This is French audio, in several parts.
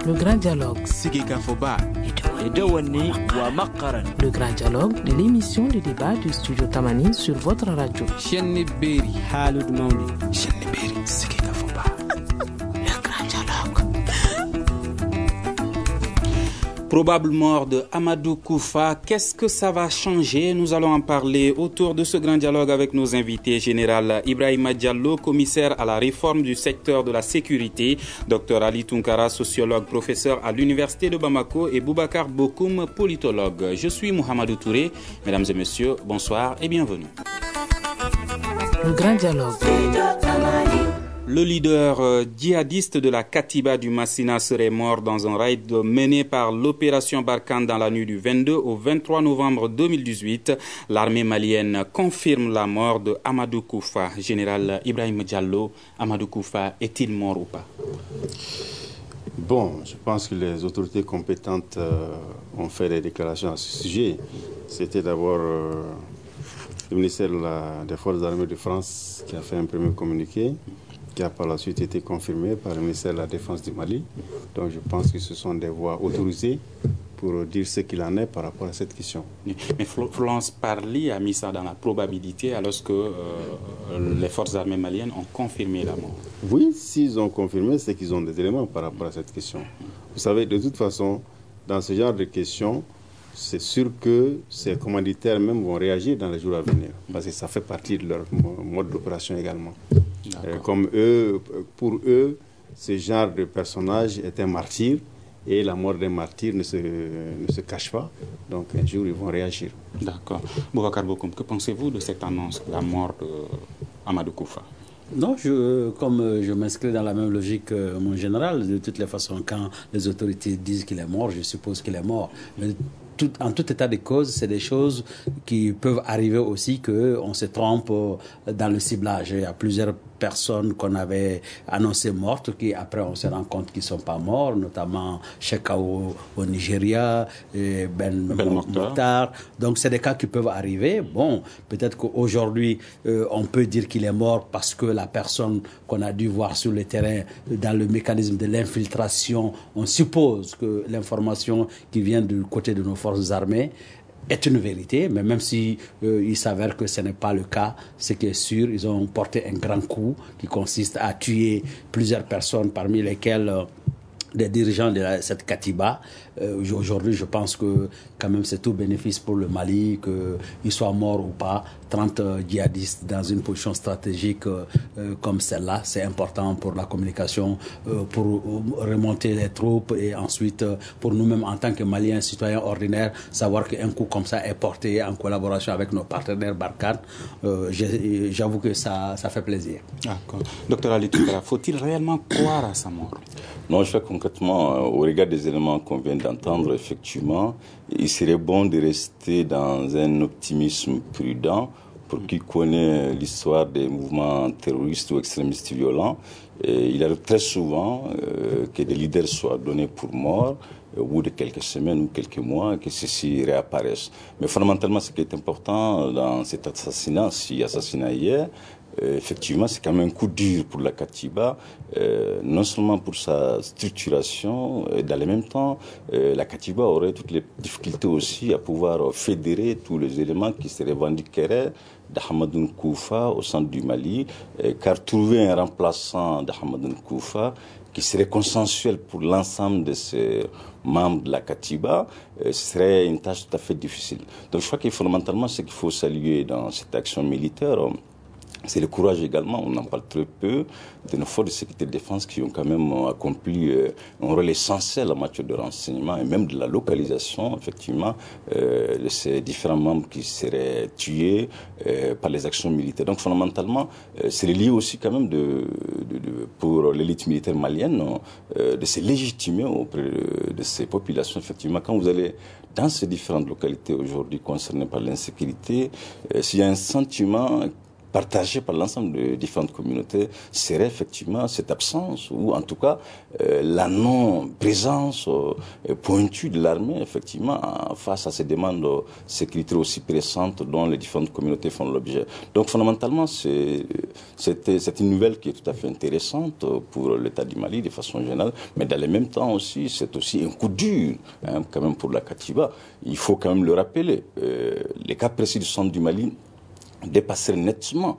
Le grand dialogue. Le grand dialogue de l'émission de débat du studio Tamani sur votre radio. Probable mort de Amadou Koufa, qu'est-ce que ça va changer? Nous allons en parler autour de ce grand dialogue avec nos invités. Général Ibrahima Diallo, commissaire à la réforme du secteur de la sécurité, Dr Ali Tunkara, sociologue, professeur à l'université de Bamako, et Boubacar Bokoum, politologue. Je suis Mohamedou Touré. Mesdames et messieurs, bonsoir et bienvenue. Le grand dialogue. Le leader djihadiste de la Katiba du Massina serait mort dans un raid mené par l'opération Barkhane dans la nuit du 22 au 23 novembre 2018. L'armée malienne confirme la mort de Amadou Koufa. Général Ibrahim Diallo, Amadou Koufa est-il mort ou pas? Bon, je pense que les autorités compétentes ont fait des déclarations à ce sujet. C'était d'abord le ministère des Forces armées de France qui a fait un premier communiqué, qui a par la suite été confirmé par le ministère de la Défense du Mali. Donc je pense que ce sont des voies autorisées pour dire ce qu'il en est par rapport à cette question. Mais Florence Parly a mis ça dans la probabilité alors que les forces armées maliennes ont confirmé la mort. Oui, s'ils ont confirmé, c'est qu'ils ont des éléments par rapport à cette question. Vous savez, de toute façon, dans ce genre de questions, c'est sûr que ces commanditaires même vont réagir dans les jours à venir, parce que ça fait partie de leur mode d'opération également. Comme eux, pour eux, ce genre de personnage est un martyr, et la mort d'un martyr ne se cache pas. Donc un jour, ils vont réagir. D'accord. Boubacar Bokoum, que pensez-vous de cette annonce, la mort d'Amadou Koufa? Non, comme je m'inscris dans la même logique que mon général, de toutes les façons, quand les autorités disent qu'il est mort, je suppose qu'il est mort. Mais en tout état de cause, c'est des choses qui peuvent arriver aussi qu'on se trompe dans le ciblage. Il y a plusieurs personnes qu'on avait annoncées mortes qui après on se rend compte qu'ils ne sont pas morts, notamment Shekau au Nigeria, Ben Mokhtar. Donc c'est des cas qui peuvent arriver. Bon, peut-être qu'aujourd'hui on peut dire qu'il est mort parce que la personne qu'on a dû voir sur le terrain dans le mécanisme de l'infiltration, on suppose que l'information qui vient du côté de nos forces armées est une vérité, mais même si il s'avère que ce n'est pas le cas, ce qui est sûr, ils ont porté un grand coup qui consiste à tuer plusieurs personnes, parmi lesquelles des dirigeants de cette Katiba. Aujourd'hui, je pense que quand même c'est tout bénéfice pour le Mali, qu'ils soient morts ou pas. 30 djihadistes dans une position stratégique comme celle-là, c'est important pour la communication, pour remonter les troupes et ensuite pour nous-mêmes en tant que Maliens, citoyens ordinaires, savoir qu'un coup comme ça est porté en collaboration avec nos partenaires Barkhane. J'avoue que ça fait plaisir. D'accord. Docteur Ali Tunkara, faut-il réellement croire à sa mort? Non, je fais concrètement, au regard des éléments qu'on vient d'entendre, effectivement, il serait bon de rester dans un optimisme prudent pour qui connaît l'histoire des mouvements terroristes ou extrémistes violents. Et il arrive très souvent que des leaders soient donnés pour morts au bout de quelques semaines ou quelques mois, que ceux-ci réapparaissent. Mais fondamentalement, ce qui est important dans cet assassinat, si assassinat hier, effectivement, c'est quand même un coup dur pour la Katiba, non seulement pour sa structuration, et dans le même temps, la Katiba aurait toutes les difficultés aussi à pouvoir fédérer tous les éléments qui se revendiqueraient d'Ahmadou Koufa au centre du Mali, car trouver un remplaçant d'Ahmadou Koufa qui serait consensuel pour l'ensemble de ces membres de la Katiba, ce serait une tâche tout à fait difficile. Donc je crois que fondamentalement, ce qu'il faut saluer dans cette action militaire, c'est le courage également, on en parle très peu, de nos forces de sécurité et de défense qui ont quand même accompli un rôle essentiel en matière de renseignement et même de la localisation, effectivement, de ces différents membres qui seraient tués par les actions militaires. Donc fondamentalement, c'est lié aussi quand même pour l'élite militaire malienne de se légitimer auprès de ces populations. Effectivement, quand vous allez dans ces différentes localités aujourd'hui concernées par l'insécurité, s'il y a un sentiment partagé par l'ensemble des différentes communautés serait effectivement cette absence, ou en tout cas la non-présence pointue de l'armée, effectivement, face à ces demandes sécuritaires aussi pressantes dont les différentes communautés font l'objet. Donc fondamentalement, c'est une nouvelle qui est tout à fait intéressante pour l'État du Mali de façon générale, mais dans le même temps aussi, c'est aussi un coup dur quand même pour la Katiba. Il faut quand même le rappeler. Les cas précis du centre du Mali dépasser nettement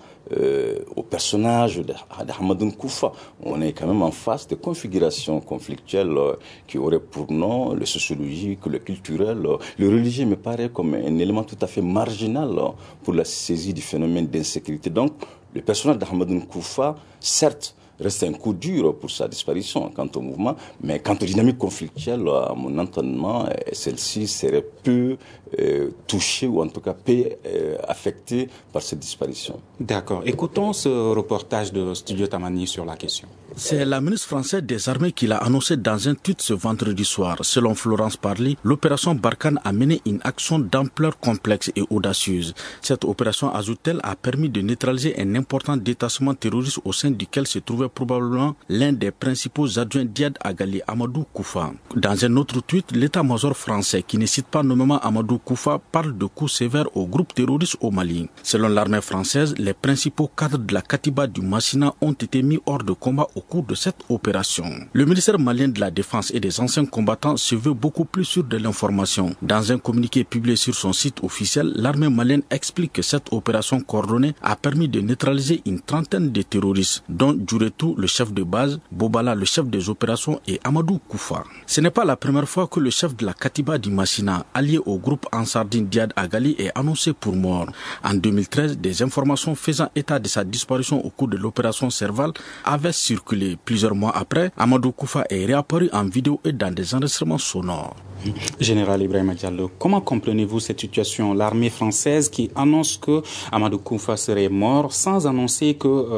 au personnage d'Ahmadou Koufa. On est quand même en face de configurations conflictuelles qui auraient pour nom le sociologique, le culturel. Le religieux me paraît comme un élément tout à fait marginal pour la saisie du phénomène d'insécurité. Donc, le personnage d'Ahmadou Koufa, certes, reste un coup dur pour sa disparition quant au mouvement, mais quant aux dynamiques conflictuelles, à mon entendement, celle-ci serait peu touchée ou en tout cas peu affectée par cette disparition. D'accord. Écoutons ce reportage de Studio Tamani sur la question. C'est la ministre française des Armées qui l'a annoncé dans un tweet ce vendredi soir. Selon Florence Parly, l'opération Barkhane a mené une action d'ampleur complexe et audacieuse. Cette opération, ajoute-t-elle, a permis de neutraliser un important détachement terroriste au sein duquel se trouvait probablement l'un des principaux adjoints d'Iyad Agali, Amadou Koufa. Dans un autre tweet, l'état-major français, qui ne cite pas nommément Amadou Koufa, parle de coups sévères aux groupes terroristes au Mali. Selon l'armée française, les principaux cadres de la Katiba du Massina ont été mis hors de combat au cours de cette opération. Le ministère malien de la Défense et des anciens combattants se veut beaucoup plus sûr de l'information. Dans un communiqué publié sur son site officiel, l'armée malienne explique que cette opération coordonnée a permis de neutraliser une trentaine de terroristes, dont Djuretou, le chef de base, Bobala, le chef des opérations, et Amadou Koufa. Ce n'est pas la première fois que le chef de la Katiba du Massina, allié au groupe Ansardine d'Iyad Agali, est annoncé pour mort. En 2013, des informations faisant état de sa disparition au cours de l'opération Serval avaient circulé. Plusieurs mois après, Amadou Koufa est réapparu en vidéo et dans des enregistrements sonores. Général Ibrahima Diallo, comment comprenez-vous cette situation? L'armée française qui annonce que Amadou Koufa serait mort sans annoncer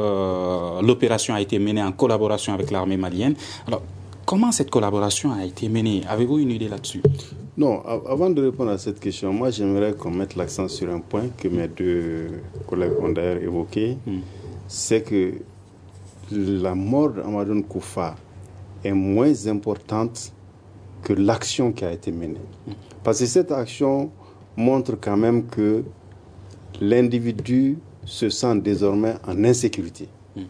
que l'opération a été menée en collaboration avec l'armée malienne. Alors, comment cette collaboration a été menée? Avez-vous une idée là-dessus? Non, avant de répondre à cette question, moi j'aimerais qu'on mette l'accent sur un point que mes deux collègues ont d'ailleurs évoqué, c'est que la mort d'Amadou Koufa est moins importante que l'action qui a été menée. Parce que cette action montre quand même que l'individu se sent désormais en insécurité.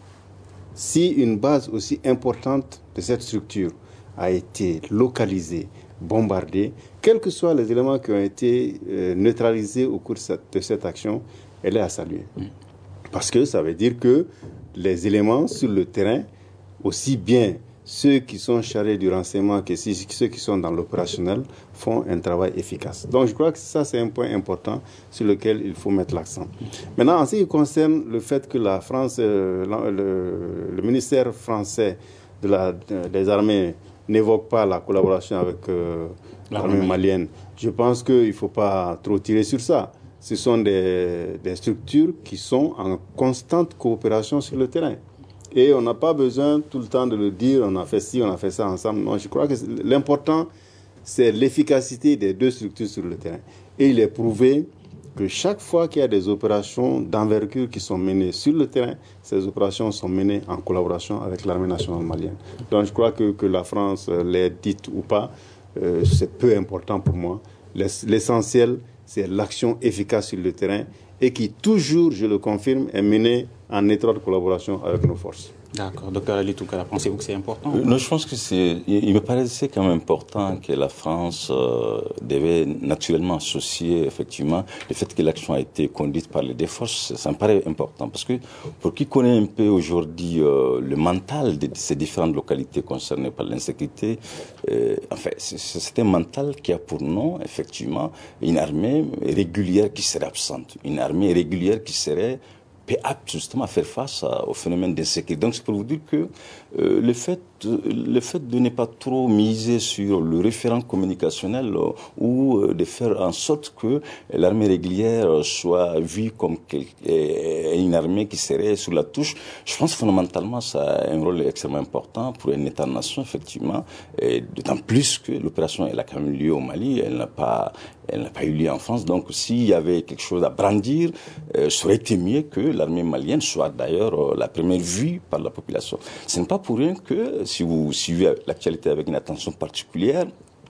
Si une base aussi importante de cette structure a été localisée, bombardée, quels que soient les éléments qui ont été neutralisés au cours de cette action, elle est à saluer. Parce que ça veut dire que les éléments sur le terrain, aussi bien ceux qui sont chargés du renseignement que ceux qui sont dans l'opérationnel, font un travail efficace. Donc je crois que ça, c'est un point important sur lequel il faut mettre l'accent. Maintenant, en ce qui concerne le fait que la France, le ministère français des armées n'évoque pas la collaboration avec l'armée malienne, je pense qu'il ne faut pas trop tirer sur ça. Ce sont des structures qui sont en constante coopération sur le terrain. Et on n'a pas besoin tout le temps de le dire, on a fait ci, on a fait ça ensemble. Non, je crois que l'important, c'est l'efficacité des deux structures sur le terrain. Et il est prouvé que chaque fois qu'il y a des opérations d'envergure qui sont menées sur le terrain, ces opérations sont menées en collaboration avec l'armée nationale malienne. Donc je crois que la France l'ait dite ou pas, c'est peu important pour moi. L'essentiel, c'est l'action efficace sur le terrain et qui toujours, je le confirme, est menée en étroite collaboration avec nos forces. D'accord. Docteur Ali Toukara, pensez-vous que c'est important? Non, je pense que il me paraissait quand même important que la France devait naturellement associer effectivement le fait que l'action a été conduite par les deux forces. Ça me paraît important parce que pour qui connaît un peu aujourd'hui le mental de ces différentes localités concernées par l'insécurité, c'est un mental qui a pour nom effectivement une armée régulière qui serait absente, une armée régulière qui serait apte justement à faire face au phénomène d'insécurité. Donc c'est pour vous dire que le fait de ne pas trop miser sur le référent communicationnel ou de faire en sorte que l'armée régulière soit vue comme une armée qui serait sur la touche, je pense fondamentalement ça a un rôle extrêmement important pour un État-nation, effectivement, et d'autant plus que l'opération elle a quand même lieu au Mali, elle n'a pas eu lieu en France. Donc s'il y avait quelque chose à brandir, ça aurait été mieux que l'armée malienne soit d'ailleurs la première vue par la population. Ce n'est pas pour rien que, si vous suivez l'actualité avec une attention particulière,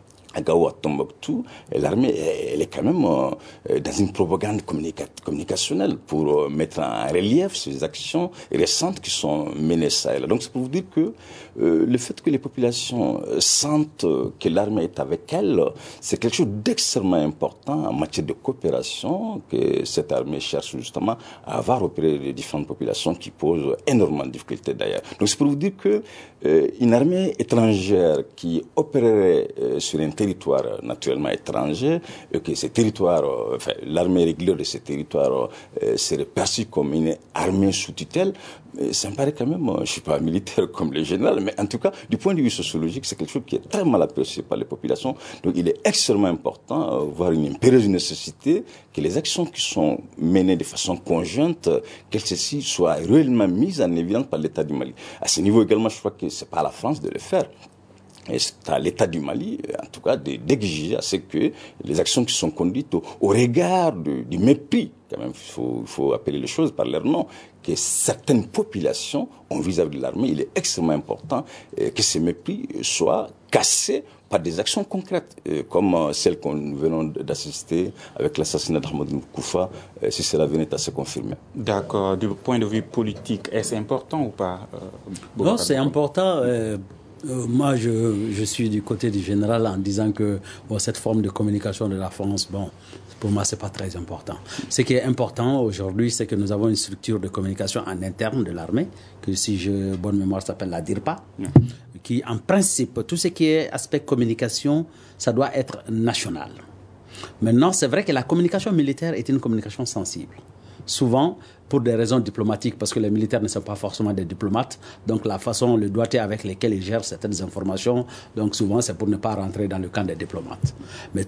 à Gao, à Tombouctou, l'armée, elle est quand même dans une propagande communicationnelle pour mettre en relief ces actions récentes qui sont menées ça et là. Donc c'est pour vous dire que le fait que les populations sentent que l'armée est avec elles, c'est quelque chose d'extrêmement important en matière de coopération que cette armée cherche justement à avoir auprès des différentes populations qui posent énormément de difficultés d'ailleurs. Donc c'est pour vous dire que une armée étrangère qui opérerait sur un territoire naturellement étranger, et que ces territoires, l'armée régulière de ces territoires serait perçue comme une armée sous tutelle, ça me paraît quand même, je ne suis pas militaire comme le général, mais en tout cas, du point de vue sociologique, c'est quelque chose qui est très mal apprécié par les populations. Donc il est extrêmement important, voire une impérieuse nécessité, que les actions qui sont menées de façon conjointe, que celles-ci soient réellement mises en évidence par l'État du Mali. À ce niveau également, je crois que c'est pas à la France de le faire. Et c'est à l'État du Mali, en tout cas, d'exiger à ce que les actions qui sont conduites au regard du mépris, quand même, il faut appeler les choses par leur nom, que certaines populations ont vis-à-vis de l'armée. Il est extrêmement important que ces mépris soient cassés par des actions concrètes, comme celle qu'on venons d'assister avec l'assassinat d'Ahmadou Koufa, si cela venait à se confirmer. D'accord. Du point de vue politique, est-ce important ou pas Non, c'est important. Moi, je suis du côté du général en disant que cette forme de communication de la France, pour moi, c'est pas très important. Ce qui est important aujourd'hui, c'est que nous avons une structure de communication en interne de l'armée, que si j'ai bonne mémoire, s'appelle la DIRPA, qui, en principe, tout ce qui est aspect communication, ça doit être national. Maintenant, c'est vrai que la communication militaire est une communication sensible. Souvent, pour des raisons diplomatiques, parce que les militaires ne sont pas forcément des diplomates, donc la façon, le doigté avec lesquels ils gèrent certaines informations, donc souvent c'est pour ne pas rentrer dans le camp des diplomates. Mais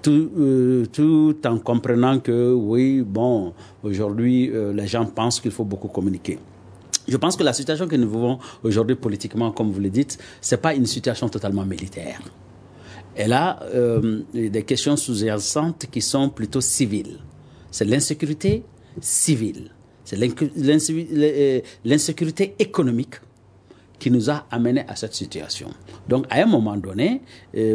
tout en comprenant que, oui, aujourd'hui, les gens pensent qu'il faut beaucoup communiquer. Je pense que la situation que nous vivons aujourd'hui politiquement, comme vous le dites, c'est pas une situation totalement militaire. Elle a des questions sous-jacentes qui sont plutôt civiles. C'est l'insécurité civile. C'est l'insécurité économique qui nous a amenés à cette situation. Donc, à un moment donné,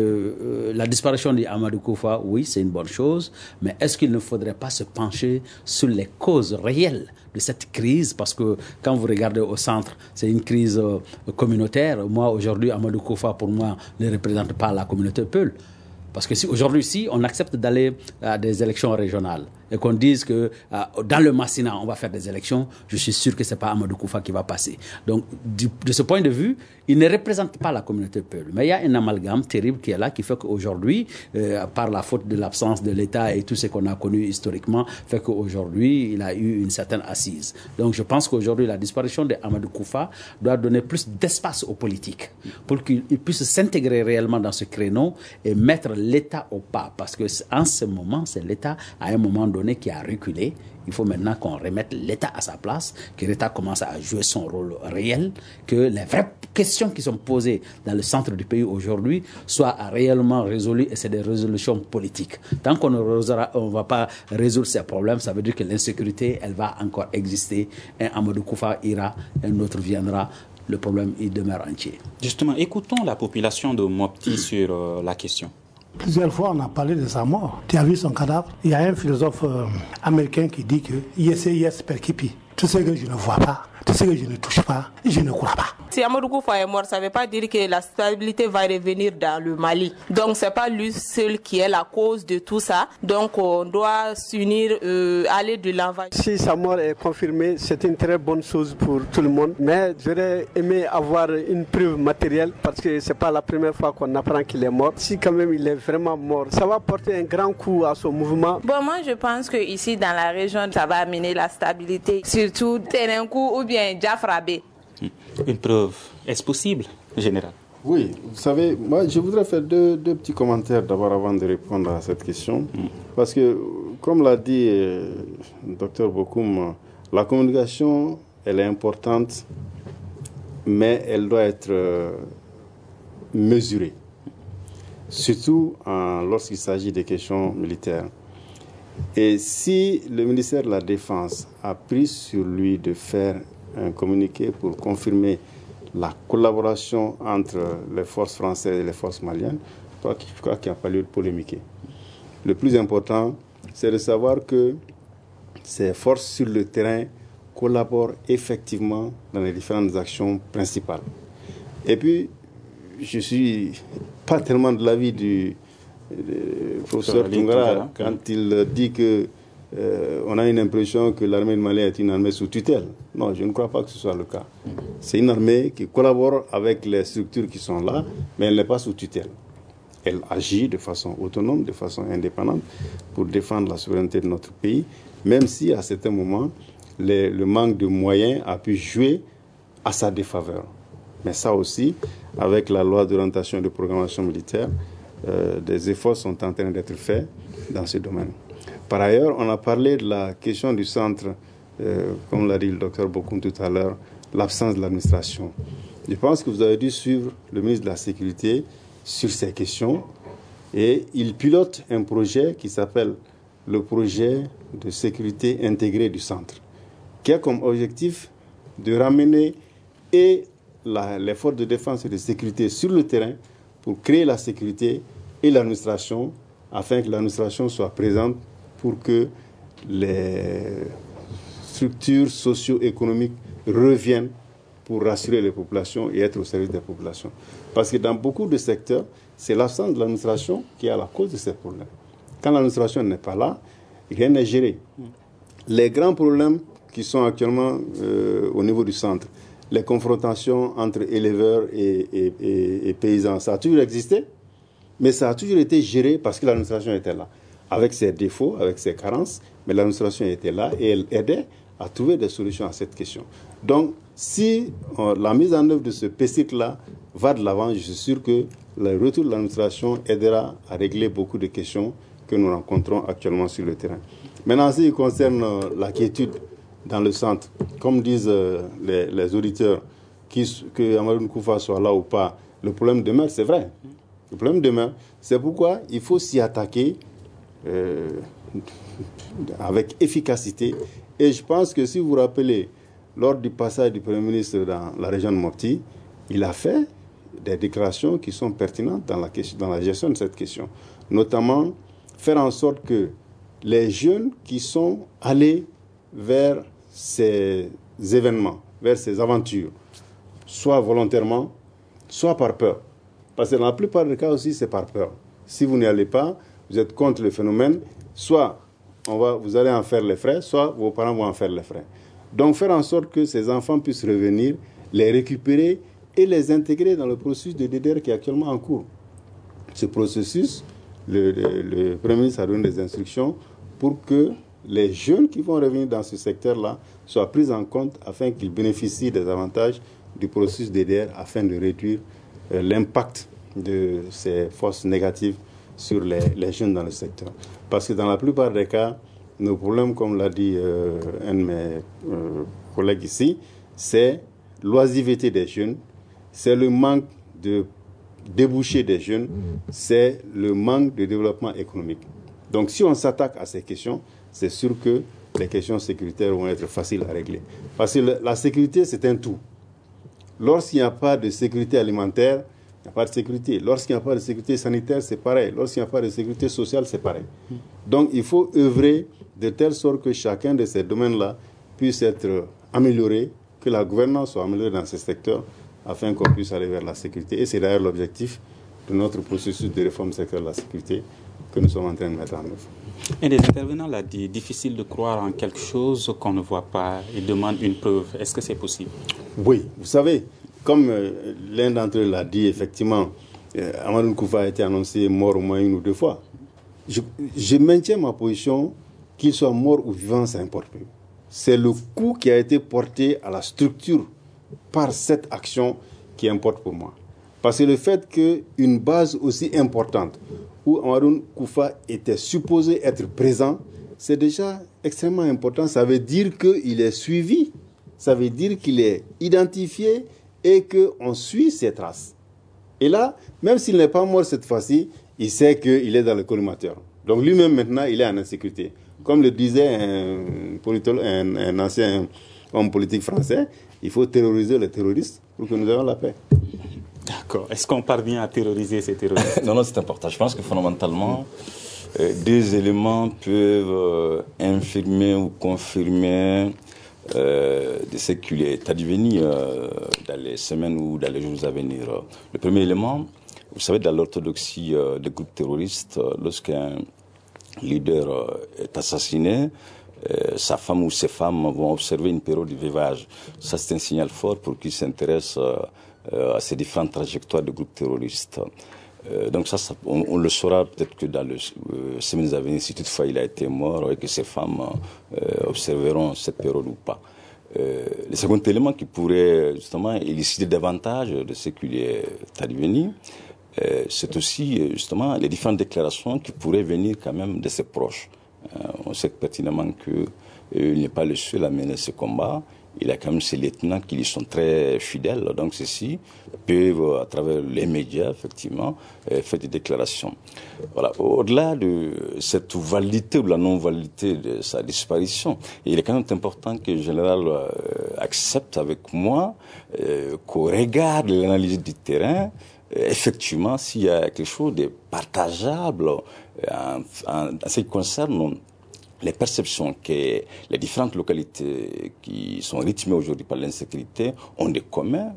la disparition d'Amadou Koufa, oui, c'est une bonne chose, mais est-ce qu'il ne faudrait pas se pencher sur les causes réelles de cette crise? Parce que quand vous regardez au centre, c'est une crise communautaire. Moi, aujourd'hui, Amadou Koufa, pour moi, ne représente pas la communauté Peul. Parce que si on accepte d'aller à des élections régionales et qu'on dise que dans le Massina, on va faire des élections, je suis sûr que ce n'est pas Amadou Koufa qui va passer. Donc, de ce point de vue, il ne représente pas la communauté Peul. Mais il y a un amalgame terrible qui est là, qui fait qu'aujourd'hui, par la faute de l'absence de l'État et tout ce qu'on a connu historiquement, fait qu'aujourd'hui, il a eu une certaine assise. Donc, je pense qu'aujourd'hui, la disparition d'Amadou Koufa doit donner plus d'espace aux politiques pour qu'ils puissent s'intégrer réellement dans ce créneau et mettre l'État au pas. Parce qu'en ce moment, c'est l'État, à un moment donné, qui a reculé. Il faut maintenant qu'on remette l'État à sa place, que l'État commence à jouer son rôle réel, que les vraies questions qui sont posées dans le centre du pays aujourd'hui soient réellement résolues, et c'est des résolutions politiques. Tant qu'on ne va pas résoudre ces problèmes, ça veut dire que l'insécurité, elle va encore exister. Un Amadou Koufa ira, un autre viendra. Le problème, il demeure entier. Justement, écoutons la population de Mopti sur la question. Plusieurs fois, on a parlé de sa mort. Tu as vu son cadavre? Il y a un philosophe américain qui dit que yes percipi. Tout ce que je ne vois pas, tout ce que je ne touche pas, je ne crois pas. Si Amadou Koufa est mort, ça ne veut pas dire que la stabilité va revenir dans le Mali. Donc, ce n'est pas lui seul qui est la cause de tout ça. Donc, on doit s'unir, aller de l'avant. Si sa mort est confirmée, c'est une très bonne chose pour tout le monde. Mais j'aurais aimé avoir une preuve matérielle parce que ce n'est pas la première fois qu'on apprend qu'il est mort. Si quand même il est vraiment mort, ça va porter un grand coup à son mouvement. Bon, moi, je pense qu'ici, dans la région, ça va amener la stabilité. Surtout Ténenkou ou bien Diafrabé. Une preuve Est-ce possible, général? Oui, vous savez, moi je voudrais faire deux petits commentaires d'abord avant de répondre à cette question. Parce que, comme l'a dit le docteur Bokoum, la communication, elle est importante, mais elle doit être mesurée. Surtout lorsqu'il s'agit des questions militaires. Et si le ministère de la Défense a pris sur lui de faire un communiqué pour confirmer la collaboration entre les forces françaises et les forces maliennes, je crois qu'il n'y a pas lieu de polémiquer. Le plus important, c'est de savoir que ces forces sur le terrain collaborent effectivement dans les différentes actions principales. Et puis, je ne suis pas tellement de l'avis du professeur Tungara quand il dit que on a une impression que l'armée de Mali est une armée sous tutelle. Non, je ne crois pas que ce soit le cas. C'est une armée qui collabore avec les structures qui sont là, mais elle n'est pas sous tutelle. Elle agit de façon autonome, de façon indépendante pour défendre la souveraineté de notre pays, même si à certains moments, le manque de moyens a pu jouer à sa défaveur. Mais ça aussi, avec la loi d'orientation et de programmation militaire, des efforts sont en train d'être faits dans ce domaine. Par ailleurs, on a parlé de la question du centre, comme l'a dit le docteur Bokoum tout à l'heure, l'absence de l'administration. Je pense que vous avez dû suivre le ministre de la Sécurité sur ces questions et il pilote un projet qui s'appelle le projet de sécurité intégrée du centre, qui a comme objectif de ramener et les forces de défense et de sécurité sur le terrain pour créer la sécurité et l'administration, afin que l'administration soit présente pour que les structures socio-économiques reviennent pour rassurer les populations et être au service des populations. Parce que dans beaucoup de secteurs, c'est l'absence de l'administration qui est à la cause de ces problèmes. Quand l'administration n'est pas là, rien n'est géré. Les grands problèmes qui sont actuellement au niveau du centre, les confrontations entre éleveurs et paysans, ça a toujours existé, mais ça a toujours été géré parce que l'administration était là, avec ses défauts, avec ses carences, mais l'administration était là et elle aidait à trouver des solutions à cette question. Donc, si la mise en œuvre de ce PCIC-là va de l'avant, je suis sûr que le retour de l'administration aidera à régler beaucoup de questions que nous rencontrons actuellement sur le terrain. Maintenant, en ce qui concerne la quiétude dans le centre, comme disent les auditeurs, que Amadou Koufa soit là ou pas, le problème demeure, c'est vrai. Le problème demeure, c'est pourquoi il faut s'y attaquer avec efficacité. Et je pense que si vous vous rappelez, lors du passage du Premier ministre dans la région de Mopti, il a fait des déclarations qui sont pertinentes dans la gestion de cette question. Notamment, faire en sorte que les jeunes qui sont allés vers ces événements, vers ces aventures, soit volontairement, soit par peur. Parce que dans la plupart des cas aussi, c'est par peur. Si vous n'y allez pas, vous êtes contre le phénomène, soit vous allez en faire les frais, soit vos parents vont en faire les frais. Donc faire en sorte que ces enfants puissent revenir, les récupérer et les intégrer dans le processus de DDR qui est actuellement en cours. Ce processus, le Premier ministre a donné des instructions pour que les jeunes qui vont revenir dans ce secteur-là soient pris en compte afin qu'ils bénéficient des avantages du processus DDR afin de réduire l'impact de ces forces négatives sur les jeunes dans le secteur. Parce que dans la plupart des cas, nos problèmes, comme l'a dit un de mes collègues ici, c'est l'oisiveté des jeunes, c'est le manque de débouchés des jeunes, c'est le manque de développement économique. Donc si on s'attaque à ces questions, c'est sûr que les questions sécuritaires vont être faciles à régler. Parce que la sécurité, c'est un tout. Lorsqu'il n'y a pas de sécurité alimentaire, il n'y a pas de sécurité. Lorsqu'il n'y a pas de sécurité sanitaire, c'est pareil. Lorsqu'il n'y a pas de sécurité sociale, c'est pareil. Donc il faut œuvrer de telle sorte que chacun de ces domaines-là puisse être amélioré, que la gouvernance soit améliorée dans ces secteurs, afin qu'on puisse aller vers la sécurité. Et c'est d'ailleurs l'objectif de notre processus de réforme sectorielle de la sécurité que nous sommes en train de mettre en œuvre. Et les intervenants l'ont dit, difficile de croire en quelque chose qu'on ne voit pas et demande une preuve. Est-ce que c'est possible? Oui, vous savez, comme l'un d'entre eux l'a dit, effectivement, Amadou Koufa a été annoncé mort au moins 1 ou 2 fois. Je maintiens ma position, qu'il soit mort ou vivant, ça importe peu. C'est le coup qui a été porté à la structure par cette action qui importe pour moi. Parce que le fait qu'une base aussi importante où Amadou Koufa était supposé être présent, c'est déjà extrêmement important. Ça veut dire qu'il est suivi, ça veut dire qu'il est identifié et qu'on suit ses traces. Et là, même s'il n'est pas mort cette fois-ci, il sait qu'il est dans le collimateur. Donc lui-même maintenant, il est en insécurité. Comme le disait un ancien homme politique français, il faut terroriser les terroristes pour que nous ayons la paix. D'accord. Est-ce qu'on parvient à terroriser ces terroristes? Non, c'est important. Je pense que fondamentalement, deux éléments peuvent infirmer ou confirmer de ce qu'il est advenu dans les semaines ou dans les jours à venir. Le premier élément, vous savez, dans l'orthodoxie des groupes terroristes, lorsqu'un leader est assassiné, sa femme ou ses femmes vont observer une période de veuvage. Ça, c'est un signal fort pour qu'ils s'intéressent à ces différentes trajectoires de groupes terroristes. Donc ça on le saura peut-être que dans les semaines à venir, si toutefois il a été mort et que ces femmes observeront cette période ou pas. Le second élément qui pourrait justement élucider davantage de ce qu'il est advenu, c'est aussi justement les différentes déclarations qui pourraient venir quand même de ses proches. On sait pertinemment qu'il n'est pas le seul à mener ce combat. Il y a quand même ces lieutenants qui lui sont très fidèles. Donc ceux-ci peuvent, à travers les médias, effectivement, faire des déclarations. Voilà. Au-delà de cette validité ou la non-validité de sa disparition, il est quand même important que le général accepte avec moi qu'au regard de l'analyse du terrain, effectivement, s'il y a quelque chose de partageable en ce qui concerne les perceptions que les différentes localités qui sont rythmées aujourd'hui par l'insécurité ont des communs,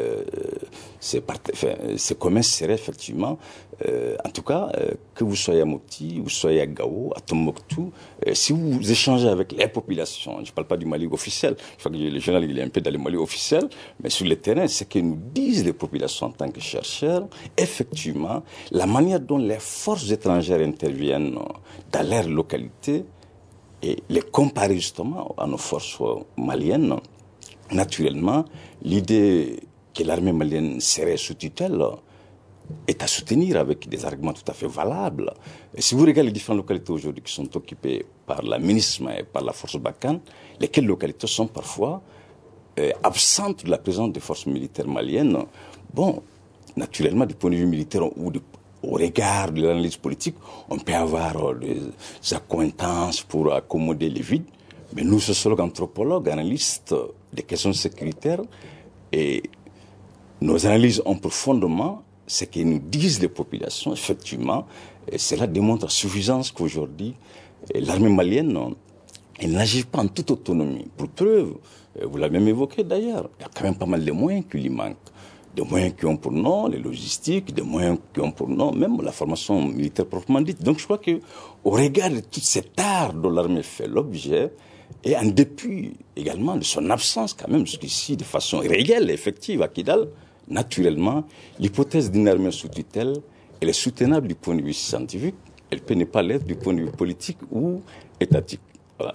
ces communs seraient effectivement, en tout cas, que vous soyez à Mopti, vous soyez à Gao, à Tombouctou, si vous échangez avec les populations, je ne parle pas du Mali officiel, je crois que le journal il est un peu dans le Mali officiel, mais sur le terrain, ce que nous disent les populations en tant que chercheurs, effectivement, la manière dont les forces étrangères interviennent dans leur localité, et les comparer justement à nos forces maliennes, naturellement, l'idée que l'armée malienne serait sous tutelle est à soutenir avec des arguments tout à fait valables. Et si vous regardez les différentes localités aujourd'hui qui sont occupées par la MINUSMA et par la force Barkhane, lesquelles localités sont parfois absentes de la présence des forces militaires maliennes. Bon, naturellement, du point de vue militaire ou au regard de l'analyse politique, on peut avoir des accointances pour accommoder les vides, mais nous, sociologues, anthropologues, analystes des questions sécuritaires, et nos analyses ont pour fondement ce que nous disent les populations, effectivement, et cela démontre à suffisance qu'aujourd'hui, l'armée malienne, elle n'agit pas en toute autonomie. Pour preuve, vous l'avez même évoqué d'ailleurs, il y a quand même pas mal de moyens qui lui manquent. Des moyens qui ont pour nom les logistiques, des moyens qui ont pour nom même la formation militaire proprement dite. Donc je crois qu'au regard de tout cet art dont l'armée fait l'objet, et en dépit également de son absence quand même jusqu'ici de façon réelle et effective à Kidal, naturellement, l'hypothèse d'une armée sous tutelle, elle est soutenable du point de vue scientifique, elle peut ne pas l'être du point de vue politique ou étatique. Voilà.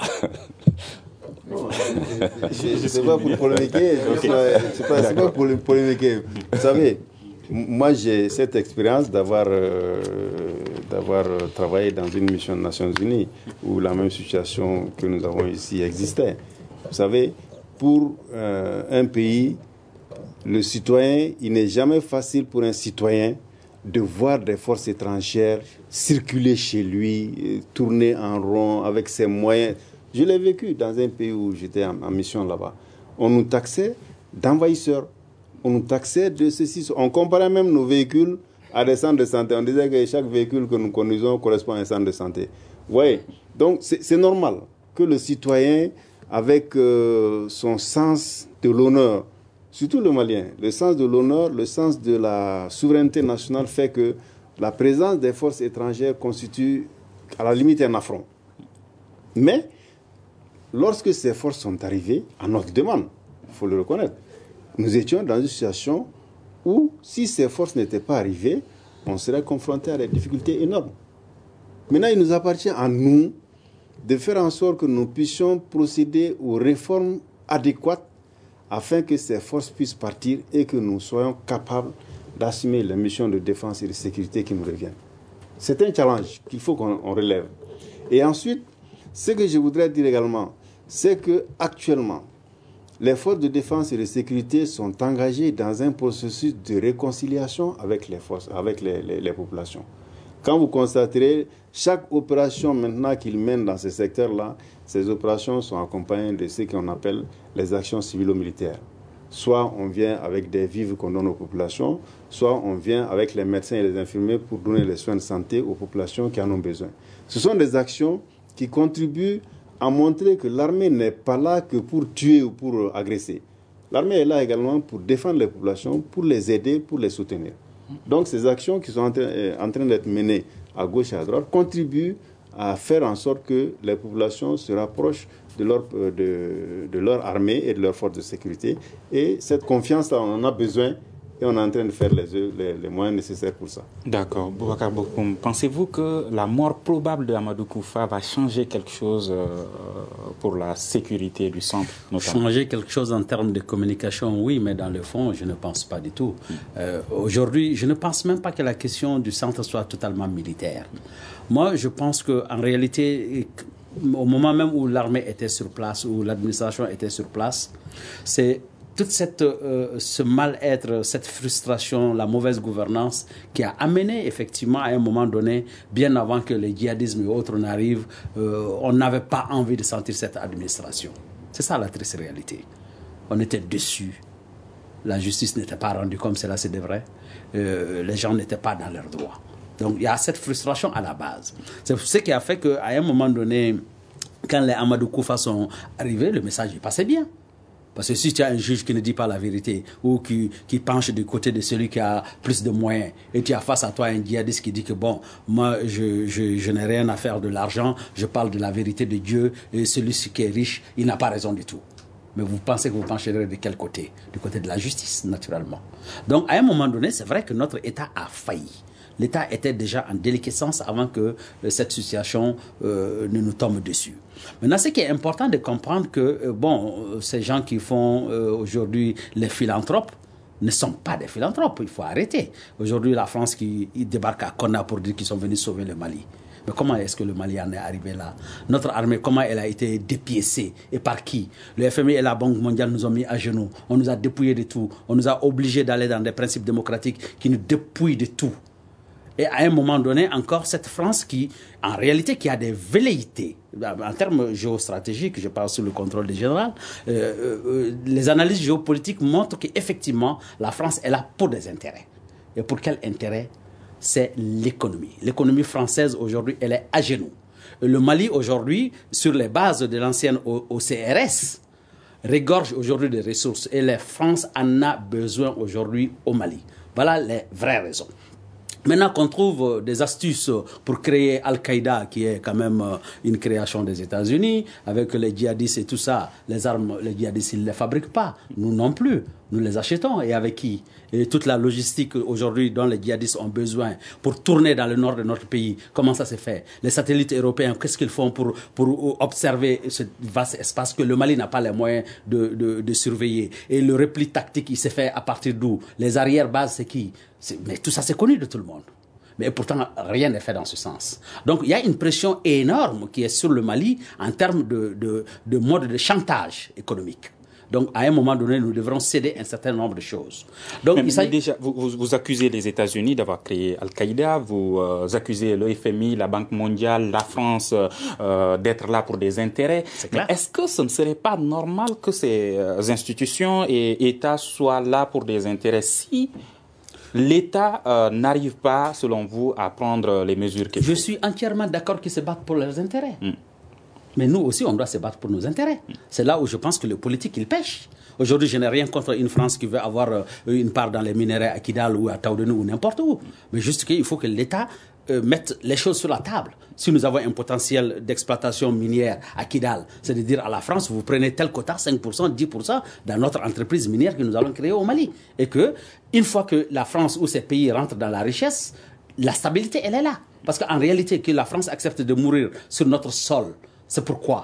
Je ne sais pas pour polémiquer, c'est pas pour polémiquer. Vous savez, moi j'ai cette expérience d'avoir travaillé dans une mission des Nations Unies où la même situation que nous avons ici existait. Vous savez, pour un pays, le citoyen, il n'est jamais facile pour un citoyen de voir des forces étrangères circuler chez lui, tourner en rond avec ses moyens. Je l'ai vécu dans un pays où j'étais en mission là-bas. On nous taxait d'envahisseurs. On nous taxait de ceci. On comparait même nos véhicules à des centres de santé. On disait que chaque véhicule que nous conduisons correspond à un centre de santé. Oui. Donc c'est normal que le citoyen, avec son sens de l'honneur, surtout le Malien, le sens de l'honneur, le sens de la souveraineté nationale fait que la présence des forces étrangères constitue à la limite un affront. Mais lorsque ces forces sont arrivées, à notre demande, il faut le reconnaître, nous étions dans une situation où, si ces forces n'étaient pas arrivées, on serait confronté à des difficultés énormes. Maintenant, il nous appartient à nous de faire en sorte que nous puissions procéder aux réformes adéquates afin que ces forces puissent partir et que nous soyons capables d'assumer les missions de défense et de sécurité qui nous reviennent. C'est un challenge qu'il faut qu'on relève. Et ensuite, ce que je voudrais dire également, c'est qu'actuellement, les forces de défense et de sécurité sont engagées dans un processus de réconciliation avec les forces, avec les populations. Quand vous constaterez, chaque opération maintenant qu'ils mènent dans ces secteurs-là, ces opérations sont accompagnées de ce qu'on appelle les actions civilo-militaires. Soit on vient avec des vivres qu'on donne aux populations, soit on vient avec les médecins et les infirmiers pour donner les soins de santé aux populations qui en ont besoin. Ce sont des actions qui contribuent à montrer que l'armée n'est pas là que pour tuer ou pour agresser. L'armée est là également pour défendre les populations, pour les aider, pour les soutenir. Donc ces actions qui sont en train d'être menées à gauche et à droite contribuent à faire en sorte que les populations se rapprochent de leur armée et de leurs forces de sécurité. Et cette confiance-là, on en a besoin et on est en train de faire les moyens nécessaires pour ça. D'accord. Boubacar Bokoum, pensez-vous que la mort probable de Amadou Koufa va changer quelque chose pour la sécurité du centre notamment? Changer quelque chose en termes de communication, oui, mais dans le fond, je ne pense pas du tout. Aujourd'hui, je ne pense même pas que la question du centre soit totalement militaire. Moi, je pense qu'en réalité, au moment même où l'armée était sur place, où l'administration était sur place, c'est toute ce mal-être, cette frustration, la mauvaise gouvernance qui a amené effectivement à un moment donné, bien avant que les djihadismes et autres n'arrivent, on n'avait pas envie de sentir cette administration. C'est ça la triste réalité. On était déçus. La justice n'était pas rendue comme cela se devrait. Les gens n'étaient pas dans leurs droits. Donc il y a cette frustration à la base. C'est ce qui a fait qu'à un moment donné, quand les Amadou Koufa sont arrivés, le message passait bien. Parce que si tu as un juge qui ne dit pas la vérité ou qui penche du côté de celui qui a plus de moyens et tu as face à toi un djihadiste qui dit que bon, moi je n'ai rien à faire de l'argent, je parle de la vérité de Dieu et celui qui est riche, il n'a pas raison du tout. Mais vous pensez que vous pencherez de quel côté? Du côté de la justice, naturellement. Donc à un moment donné, c'est vrai que notre État a failli. L'État était déjà en déliquescence avant que cette situation ne nous tombe dessus. Maintenant, ce qui est important de comprendre que, ces gens qui font aujourd'hui les philanthropes ne sont pas des philanthropes, il faut arrêter. Aujourd'hui, la France qui débarque à Konna pour dire qu'ils sont venus sauver le Mali. Mais comment est-ce que le Mali en est arrivé là? Notre armée, comment elle a été dépiécée? Et par qui? Le FMI et la Banque mondiale nous ont mis à genoux. On nous a dépouillés de tout. On nous a obligés d'aller dans des principes démocratiques qui nous dépouillent de tout. Et à un moment donné, encore, cette France qui, en réalité, qui a des velléités, en termes géostratégiques, je parle sous le contrôle du général, les analyses géopolitiques montrent qu'effectivement, la France est là pour des intérêts. Et pour quel intérêt? C'est l'économie. L'économie française, aujourd'hui, elle est à genoux. Le Mali, aujourd'hui, sur les bases de l'ancienne OCRS, regorge aujourd'hui des ressources. Et la France en a besoin aujourd'hui au Mali. Voilà les vraies raisons. Maintenant qu'on trouve des astuces pour créer Al-Qaïda, qui est quand même une création des États-Unis, avec les djihadistes et tout ça, les armes, les djihadistes, ils ne les fabriquent pas. Nous non plus. Nous les achetons. Et avec qui? Et toute la logistique aujourd'hui dont les djihadistes ont besoin pour tourner dans le nord de notre pays, comment ça se fait? Les satellites européens, qu'est-ce qu'ils font pour observer ce vaste espace que le Mali n'a pas les moyens de surveiller? Et le repli tactique, il s'est fait à partir d'où? Les arrière-bases, c'est qui? Mais tout ça, c'est connu de tout le monde. Mais pourtant, rien n'est fait dans ce sens. Donc, il y a une pression énorme qui est sur le Mali en termes de mode de chantage économique. Donc, à un moment donné, nous devrons céder un certain nombre de choses. Donc, mais déjà, vous accusez les États-Unis d'avoir créé Al-Qaïda, vous accusez le FMI, la Banque mondiale, la France d'être là pour des intérêts. Mais est-ce que ce ne serait pas normal que ces institutions et États soient là pour des intérêts si l'État n'arrive pas, selon vous, à prendre les mesures qu'il faut? Je suis entièrement d'accord qu'ils se battent pour leurs intérêts. Mais nous aussi, on doit se battre pour nos intérêts. C'est là où je pense que le politique, il pêche. Aujourd'hui, je n'ai rien contre une France qui veut avoir une part dans les minéraux à Kidal ou à Taoudounou ou n'importe où. Mais juste qu'il faut que l'État mette les choses sur la table. Si nous avons un potentiel d'exploitation minière à Kidal, c'est de dire à la France, vous prenez tel quota, 5%, 10% dans notre entreprise minière que nous allons créer au Mali. Et que, une fois que la France ou ces pays rentrent dans la richesse, la stabilité, elle est là. Parce qu'en réalité, que la France accepte de mourir sur notre sol, c'est pourquoi?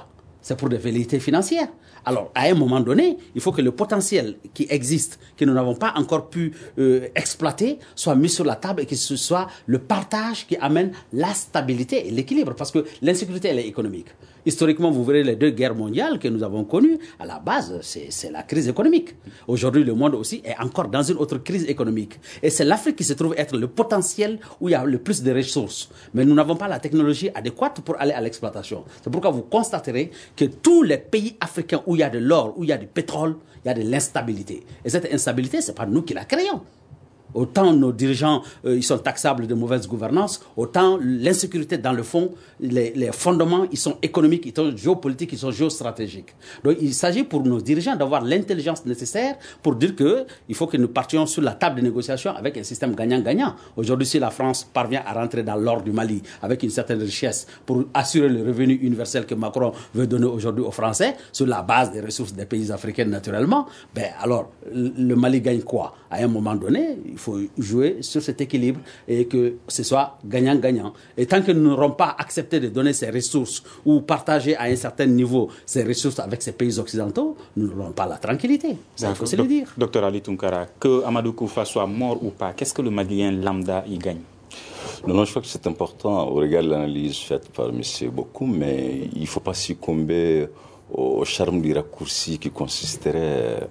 c'est pour des velléités financières. Alors, à un moment donné, il faut que le potentiel qui existe, que nous n'avons pas encore pu exploiter, soit mis sur la table et que ce soit le partage qui amène la stabilité et l'équilibre. Parce que l'insécurité, elle est économique. Historiquement, vous verrez les 2 guerres mondiales que nous avons connues, à la base, c'est la crise économique. Aujourd'hui, le monde aussi est encore dans une autre crise économique. Et c'est l'Afrique qui se trouve être le potentiel où il y a le plus de ressources. Mais nous n'avons pas la technologie adéquate pour aller à l'exploitation. C'est pourquoi vous constaterez que tous les pays africains où il y a de l'or, où il y a du pétrole, il y a de l'instabilité. Et cette instabilité, ce n'est pas nous qui la créons. Autant nos dirigeants ils sont taxables de mauvaise gouvernance, autant l'insécurité dans le fond, les fondements, ils sont économiques, ils sont géopolitiques, ils sont géostratégiques. Donc il s'agit pour nos dirigeants d'avoir l'intelligence nécessaire pour dire qu'il faut que nous partions sur la table de négociation avec un système gagnant-gagnant. Aujourd'hui, si la France parvient à rentrer dans l'or du Mali avec une certaine richesse pour assurer le revenu universel que Macron veut donner aujourd'hui aux Français, sur la base des ressources des pays africains naturellement, alors le Mali gagne quoi? À un moment donné, il faut jouer sur cet équilibre et que ce soit gagnant-gagnant. Et tant que nous n'aurons pas accepté de donner ces ressources ou partager à un certain niveau ces ressources avec ces pays occidentaux, nous n'aurons pas la tranquillité. Ça, il faut se le dire. Docteur Ali Tunkara, que Amadou Koufa soit mort ou pas, qu'est-ce que le Malien lambda y gagne? Non, je crois que c'est important au regard de l'analyse faite par M. Bokoum, mais il ne faut pas succomber au charme du raccourci qui consisterait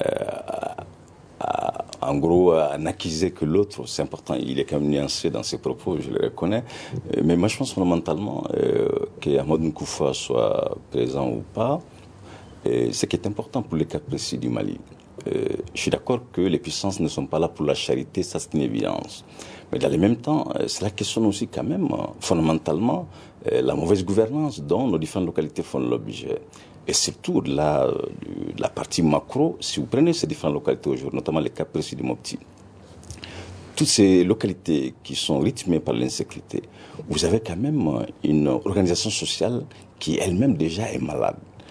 en gros, à n'accuser que l'autre. C'est important, il est quand même nuancé dans ses propos, je le reconnais. Mais moi, je pense fondamentalement qu'Amadou Koufa soit présent ou pas, ce qui est important pour le cas précis du Mali. Je suis d'accord que les puissances ne sont pas là pour la charité, ça c'est une évidence. Mais dans le même temps, cela questionne aussi quand même, fondamentalement, la mauvaise gouvernance dont nos différentes localités font l'objet. Et surtout de la partie macro, si vous prenez ces différentes localités aujourd'hui, notamment les cas précis du Mopti, toutes ces localités qui sont rythmées par l'insécurité, vous avez quand même une organisation sociale qui elle-même déjà est malade.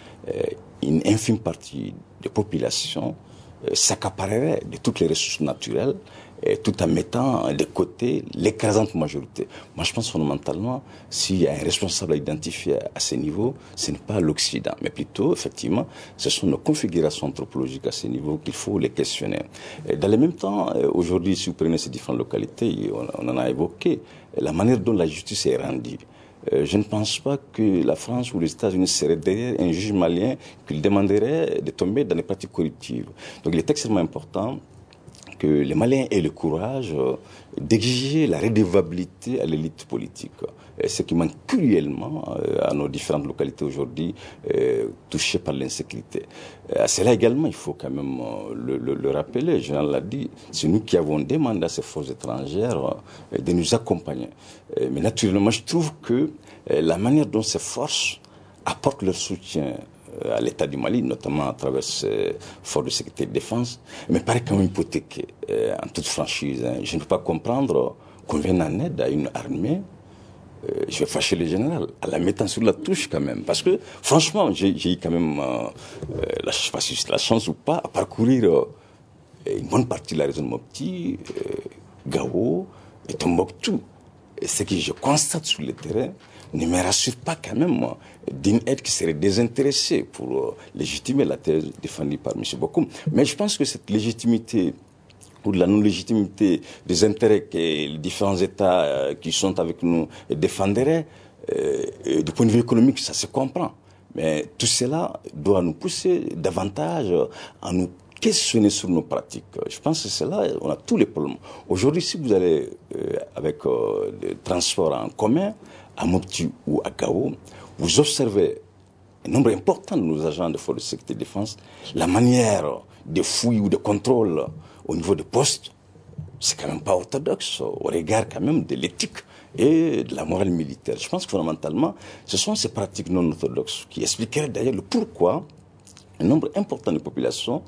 Une infime partie des populations s'accaparerait de toutes les ressources naturelles, tout en mettant de côté l'écrasante majorité. Moi, je pense fondamentalement, s'il y a un responsable à identifier à ce niveau, ce n'est pas l'Occident, mais plutôt, effectivement, ce sont nos configurations anthropologiques à ce niveau qu'il faut les questionner. Et dans le même temps, aujourd'hui, si vous prenez ces différentes localités, on en a évoqué, la manière dont la justice est rendue. Je ne pense pas que la France ou les États-Unis seraient derrière un juge malien qui demanderait de tomber dans des pratiques corruptives. Donc il est extrêmement important que les Maliens aient le courage d'exiger la redevabilité à l'élite politique. Ce qui manque cruellement à nos différentes localités aujourd'hui touchées par l'insécurité. À cela également, il faut quand même le rappeler, Jean l'a dit, c'est nous qui avons demandé à ces forces étrangères de nous accompagner. Mais naturellement, je trouve que la manière dont ces forces apportent leur soutien à l'État du Mali, notamment à travers ces forces de sécurité et de défense, me paraît quand même hypothéqué, en toute franchise. Je ne peux pas comprendre qu'on vienne en aide à une armée, je vais fâcher le général, à la mettant sur la touche quand même. Parce que, franchement, j'ai eu quand même, je ne sais pas si c'est la chance ou pas, à parcourir une bonne partie de la région de Mopti, Gao et Tombouctou. Et ce que je constate sur le terrain ne me rassure pas quand même d'une aide qui serait désintéressée pour légitimer la thèse défendue par M. Bokoum. Mais je pense que cette légitimité ou de la non-légitimité des intérêts que les différents États qui sont avec nous défendraient, du point de vue économique, ça se comprend. Mais tout cela doit nous pousser davantage à nous questionner sur nos pratiques. Je pense que c'est là, on a tous les problèmes. Aujourd'hui, si vous allez avec des transports en commun, à Mopti ou à Gao, vous observez un nombre important de nos agents de force de sécurité et de défense, la manière de fouilles ou de contrôle au niveau des postes, c'est quand même pas orthodoxe au regard quand même de l'éthique et de la morale militaire. Je pense que fondamentalement, ce sont ces pratiques non orthodoxes qui expliqueraient d'ailleurs le pourquoi un nombre important de populations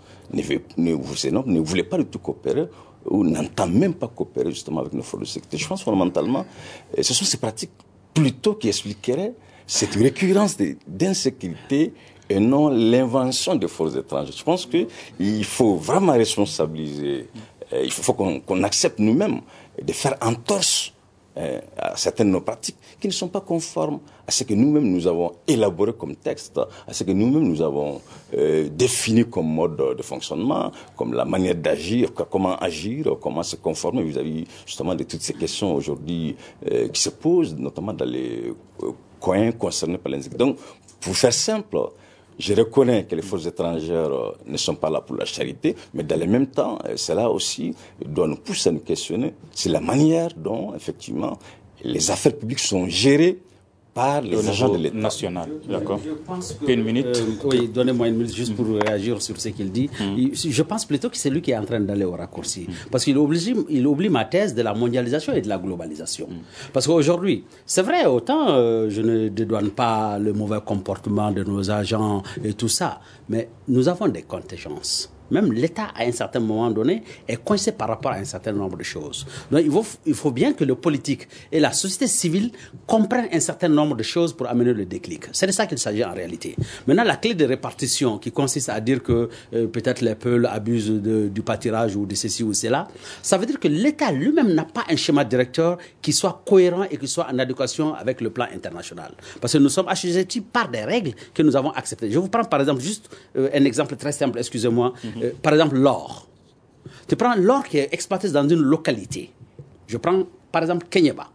ne voulait pas du tout coopérer ou n'entend même pas coopérer justement avec nos forces de sécurité. Je pense fondamentalement, ce sont ces pratiques plutôt qui expliquerait cette récurrence d'insécurité et non l'invention de forces étrangères. Je pense qu'il faut vraiment responsabiliser, il faut qu'on accepte nous-mêmes de faire entorse à certaines de nos pratiques qui ne sont pas conformes à ce que nous-mêmes nous avons élaboré comme texte, à ce que nous-mêmes nous avons défini comme mode de fonctionnement, comme la manière d'agir, comment agir, comment se conformer vis-à-vis justement de toutes ces questions aujourd'hui qui se posent, notamment dans les coins concernés par l'insécurité. Donc, pour faire simple, je reconnais que les forces étrangères ne sont pas là pour la charité, mais dans le même temps, cela aussi doit nous pousser à nous questionner. C'est la manière dont, effectivement, les affaires publiques sont gérées par les agents de l'État national. D'accord. Je pense que, une minute. Oui, donnez-moi une minute juste pour réagir sur ce qu'il dit. Je pense plutôt que c'est lui qui est en train d'aller au raccourci. Parce qu'il oublie ma thèse de la mondialisation et de la globalisation. Parce qu'aujourd'hui, c'est vrai, autant je ne dédouane pas le mauvais comportement de nos agents et tout ça, mais nous avons des contingences. Même l'État, à un certain moment donné, est coincé par rapport à un certain nombre de choses. Donc, il faut bien que le politique et la société civile comprennent un certain nombre de choses pour amener le déclic. C'est de ça qu'il s'agit en réalité. Maintenant, la clé de répartition qui consiste à dire que peut-être les peuples abusent du pâturage ou de ceci ou cela, ça veut dire que l'État lui-même n'a pas un schéma directeur qui soit cohérent et qui soit en adéquation avec le plan international. Parce que nous sommes assujettis par des règles que nous avons acceptées. Je vous prends par exemple juste un exemple très simple, excusez-moi. Par exemple, l'or. Tu prends l'or qui est exploité dans une localité. Je prends par exemple Kenyeba,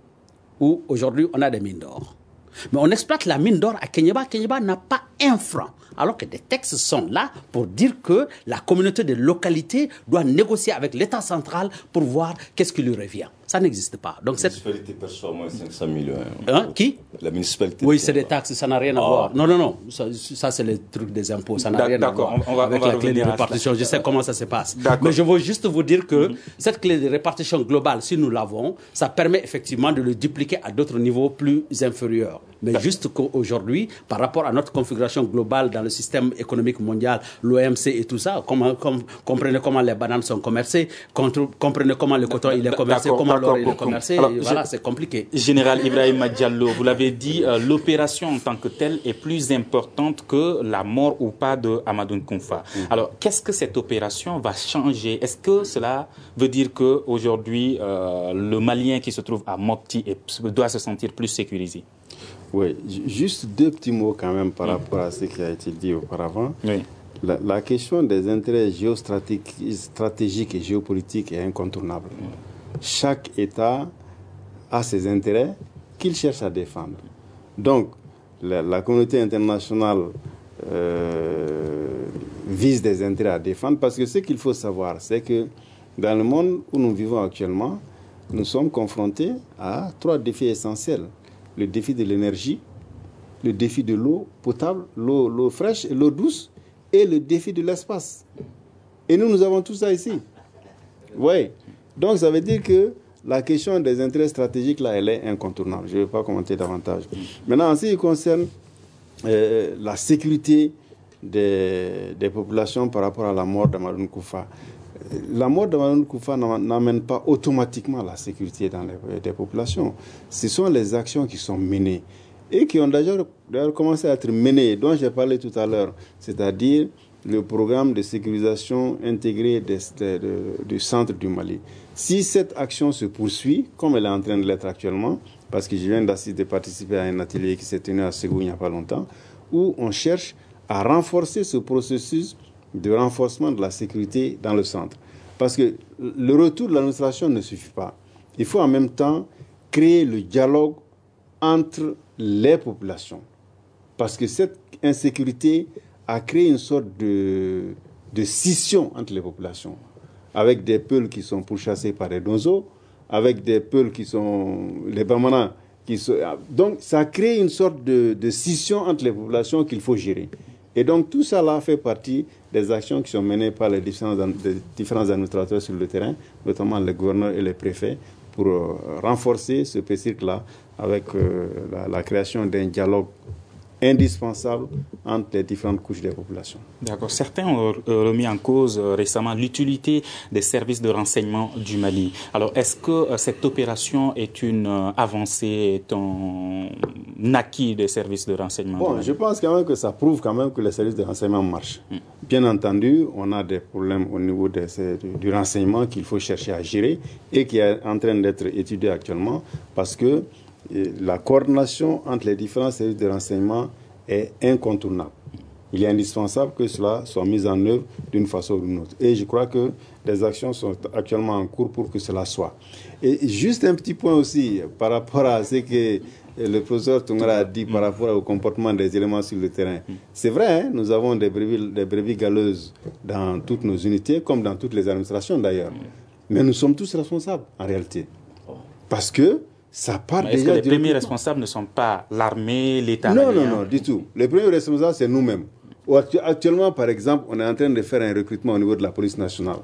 où aujourd'hui on a des mines d'or. Mais on exploite la mine d'or à Kenyeba. Kenyeba n'a pas un franc. Alors que des textes sont là pour dire que la communauté de localité doit négocier avec l'État central pour voir qu'est-ce qui lui revient. Ça n'existe pas. Donc, la municipalité perçoit au moins 500 millions. Qui? La municipalité. Oui, c'est des taxes, ça n'a rien à voir. Non. Ça c'est le truc des impôts. Ça n'a rien à voir avec la clé de répartition. Je sais comment ça se passe. Mais je veux juste vous dire que cette clé de répartition globale, si nous l'avons, ça permet effectivement de le dupliquer à d'autres niveaux plus inférieurs. Mais juste qu'aujourd'hui, par rapport à notre configuration globale dans le système économique mondial, l'OMC et tout ça, comprenez comment les bananes sont commercées, comprenez comment le coton il est commercé, comment l'or il est commercé. Alors, voilà, c'est compliqué. Général Ibrahima Diallo, vous l'avez dit, l'opération en tant que telle est plus importante que la mort ou pas de Amadou Koumfa. Alors, qu'est-ce que cette opération va changer? Est-ce que cela veut dire qu'aujourd'hui, le Malien qui se trouve à Mopti doit se sentir plus sécurisé? Oui, juste deux petits mots quand même par rapport à ce qui a été dit auparavant. Oui. La question des intérêts géostratégiques et géopolitiques est incontournable. Chaque État a ses intérêts qu'il cherche à défendre. Donc, la communauté internationale vise des intérêts à défendre parce que ce qu'il faut savoir, c'est que dans le monde où nous vivons actuellement, nous sommes confrontés à 3 défis essentiels. Le défi de l'énergie, le défi de l'eau potable, l'eau fraîche et l'eau douce, et le défi de l'espace. Et nous avons tout ça ici. Oui. Donc, ça veut dire que la question des intérêts stratégiques, là, elle est incontournable. Je ne vais pas commenter davantage. Maintenant, en ce qui concerne la sécurité des populations par rapport à la mort d'Amadou Koumfa, la mort d'Amadou Koumfa n'amène pas automatiquement la sécurité dans les populations. Ce sont les actions qui sont menées et qui ont d'ailleurs commencé à être menées, dont j'ai parlé tout à l'heure, c'est-à-dire le programme de sécurisation intégré du centre du Mali. Si cette action se poursuit, comme elle est en train de l'être actuellement, parce que je viens de participer à un atelier qui s'est tenu à Ségou il n'y a pas longtemps, où on cherche à renforcer ce processus de renforcement de la sécurité dans le centre. Parce que le retour de l'administration ne suffit pas. Il faut en même temps créer le dialogue entre les populations. Parce que cette insécurité a créé une sorte de scission entre les populations, avec des peuples qui sont pourchassés par les Donzo, avec des peuples qui sont les Bamana. Donc ça crée une sorte de scission entre les populations qu'il faut gérer. Et donc tout ça là fait partie des actions qui sont menées par les différents administrateurs sur le terrain, notamment les gouverneurs et les préfets, pour renforcer ce cercle-là avec la création d'un dialogue indispensable entre les différentes couches des populations. D'accord. Certains ont remis en cause récemment l'utilité des services de renseignement du Mali. Alors, est-ce que cette opération est une avancée, est un acquis des services de renseignement du Mali? Je pense quand même que ça prouve quand même que les services de renseignement marchent. Bien entendu, on a des problèmes au niveau du renseignement qu'il faut chercher à gérer et qui est en train d'être étudié actuellement parce que la coordination entre les différents services de renseignement est incontournable. Il est indispensable que cela soit mis en œuvre d'une façon ou d'une autre. Et je crois que des actions sont actuellement en cours pour que cela soit. Et juste un petit point aussi par rapport à ce que le professeur Tungara a dit par rapport au comportement des éléments sur le terrain. C'est vrai, hein, nous avons des brebis galeuses dans toutes nos unités, comme dans toutes les administrations d'ailleurs. Mais nous sommes tous responsables en réalité. Parce que ça part déjà. Est-ce que les premiers responsables ne sont pas l'armée, l'État? Non, du tout. Les premiers responsables, c'est nous-mêmes. Actuellement, par exemple, on est en train de faire un recrutement au niveau de la police nationale.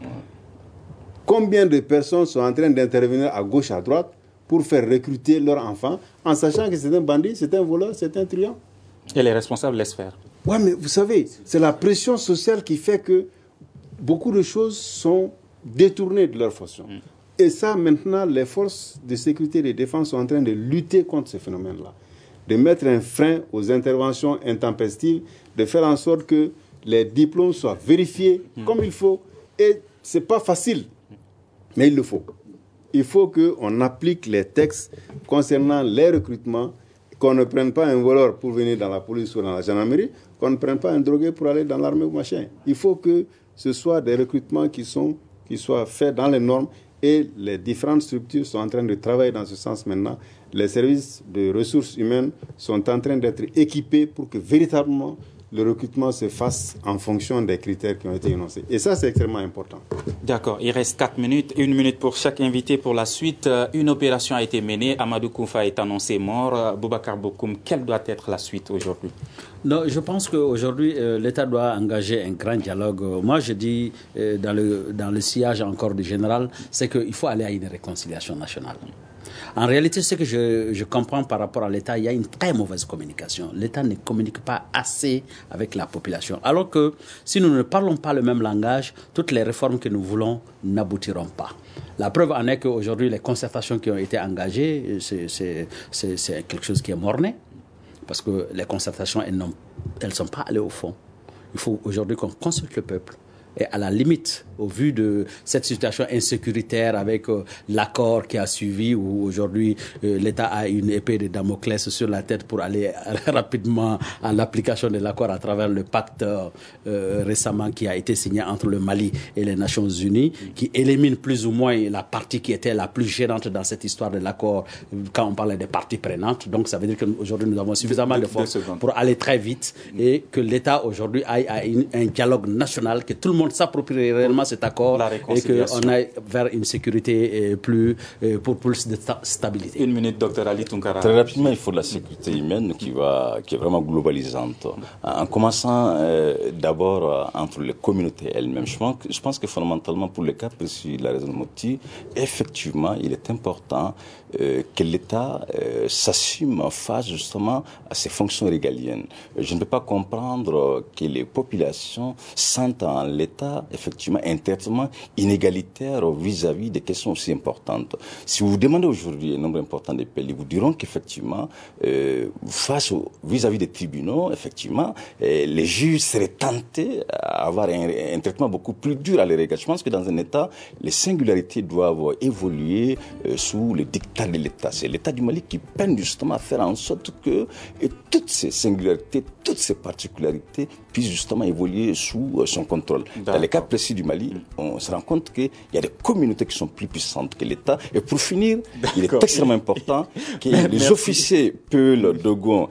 Combien de personnes sont en train d'intervenir à gauche, à droite pour faire recruter leurs enfants en sachant que c'est un bandit, c'est un voleur, c'est un truand? Et les responsables laissent faire. Oui, mais vous savez, c'est la pression sociale qui fait que beaucoup de choses sont détournées de leur fonction. Et ça, maintenant, les forces de sécurité et de défense sont en train de lutter contre ce phénomène-là. De mettre un frein aux interventions intempestives, de faire en sorte que les diplômes soient vérifiés comme il faut. Et ce n'est pas facile, mais il le faut. Il faut qu'on applique les textes concernant les recrutements, qu'on ne prenne pas un voleur pour venir dans la police ou dans la gendarmerie, qu'on ne prenne pas un drogué pour aller dans l'armée ou machin. Il faut que ce soit des recrutements qui soient faits dans les normes. Et les différentes structures sont en train de travailler dans ce sens maintenant. Les services de ressources humaines sont en train d'être équipés pour que véritablement le recrutement se fasse en fonction des critères qui ont été énoncés. Et ça, c'est extrêmement important. D'accord. Il reste 4 minutes, 1 minute pour chaque invité pour la suite. Une opération a été menée. Amadou Koufa est annoncé mort. Boubacar Bokoum, quelle doit être la suite aujourd'hui? Non, je pense qu'aujourd'hui, l'État doit engager un grand dialogue. Moi, je dis, dans le sillage encore du général, c'est qu'il faut aller à une réconciliation nationale. En réalité, ce que je comprends par rapport à l'État, il y a une très mauvaise communication. L'État ne communique pas assez avec la population. Alors que si nous ne parlons pas le même langage, toutes les réformes que nous voulons n'aboutiront pas. La preuve en est qu'aujourd'hui, les concertations qui ont été engagées, c'est quelque chose qui est mort-né. Parce que les concertations, elles ne sont pas allées au fond. Il faut aujourd'hui qu'on consulte le peuple. Et à la limite, au vu de cette situation insécuritaire avec l'accord qui a suivi, où aujourd'hui l'État a une épée de Damoclès sur la tête pour aller rapidement à l'application de l'accord à travers le pacte récemment qui a été signé entre le Mali et les Nations Unies, qui élimine plus ou moins la partie qui était la plus gênante dans cette histoire de l'accord quand on parlait des parties prenantes. Donc ça veut dire qu'aujourd'hui nous avons suffisamment de force pour aller très vite et que l'État aujourd'hui aille à un dialogue national, que tout le monde s'approprie réellement cet accord et qu'on aille vers une sécurité pour plus de stabilité. 1 minute, docteur Ali Tunkara. Très rapidement, il faut de la sécurité humaine qui est vraiment globalisante. En commençant d'abord entre les communautés elles-mêmes. Je pense que fondamentalement, pour le cas précis de la région de Mopti, effectivement, il est important que l'État s'assume face justement à ses fonctions régaliennes. Je ne peux pas comprendre que les populations sentent en l'État effectivement un traitement inégalitaire vis-à-vis des questions aussi importantes. Si vous demandez aujourd'hui un nombre important de pays, vous diront qu'effectivement, vis-à-vis des tribunaux, effectivement, les juges seraient tentés à avoir un traitement beaucoup plus dur à les régler. Je pense que dans un État, les singularités doivent évoluer sous le dictat de l'État. C'est l'État du Mali qui peine justement à faire en sorte que toutes ces singularités, toutes ces particularités puissent justement évoluer sous son contrôle. Dans le cas précis du Mali, on se rend compte qu'il y a des communautés qui sont plus puissantes que l'État. Et pour finir, il est extrêmement important que les officiers Peul-Dogon,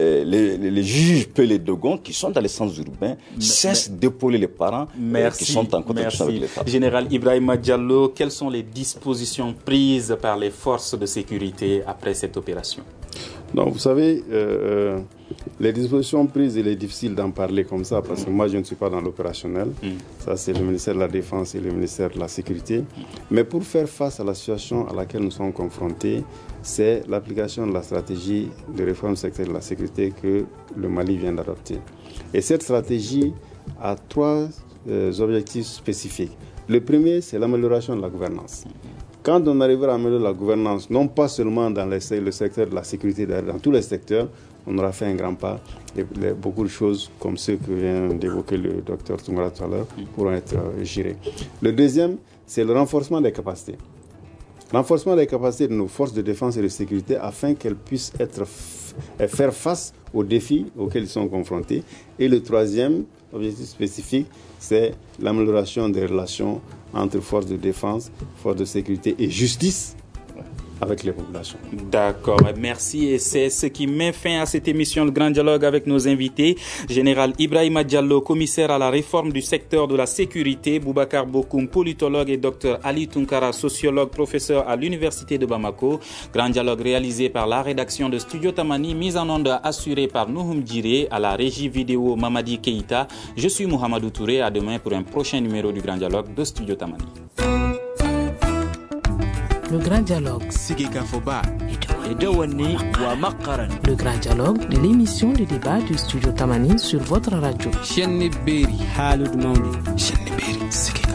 les juges Peul-Dogon, qui sont dans les centres urbains, cessent d'épauler les parents qui sont en contradiction avec l'État. Général Ibrahima Diallo, quelles sont les dispositions prises par les forces de sécurité après cette opération? Donc, vous savez, Les dispositions prises, il est difficile d'en parler comme ça parce que moi, je ne suis pas dans l'opérationnel. Ça, c'est le ministère de la Défense et le ministère de la Sécurité. Mais pour faire face à la situation à laquelle nous sommes confrontés, c'est l'application de la stratégie de réforme du secteur de la sécurité que le Mali vient d'adopter. Et cette stratégie a 3 objectifs spécifiques. Le premier, c'est l'amélioration de la gouvernance. Quand on arrivera à améliorer la gouvernance, non pas seulement dans le secteur de la sécurité, dans tous les secteurs, on aura fait un grand pas et beaucoup de choses comme ceux que vient d'évoquer le docteur Toungara tout à l'heure pourront être gérées. Le deuxième, c'est le renforcement des capacités. Renforcement des capacités de nos forces de défense et de sécurité afin qu'elles puissent faire face aux défis auxquels ils sont confrontés. Et le troisième objectif spécifique, c'est l'amélioration des relations entre forces de défense, forces de sécurité et justice avec les populations. D'accord, merci. Et c'est ce qui met fin à cette émission, le Grand Dialogue avec nos invités. Général Ibrahima Diallo, commissaire à la réforme du secteur de la sécurité, Boubacar Bokoum, politologue, et Dr Ali Tounkara, sociologue, professeur à l'Université de Bamako. Grand Dialogue réalisé par la rédaction de Studio Tamani, mise en onde assurée par Nouhoum Djiré, à la régie vidéo Mamadi Keïta. Je suis Mohamedou Touré. À demain pour un prochain numéro du Grand Dialogue de Studio Tamani. Le Grand Dialogue. Le Grand Dialogue de l'émission de débat du Studio Tamani sur votre radio.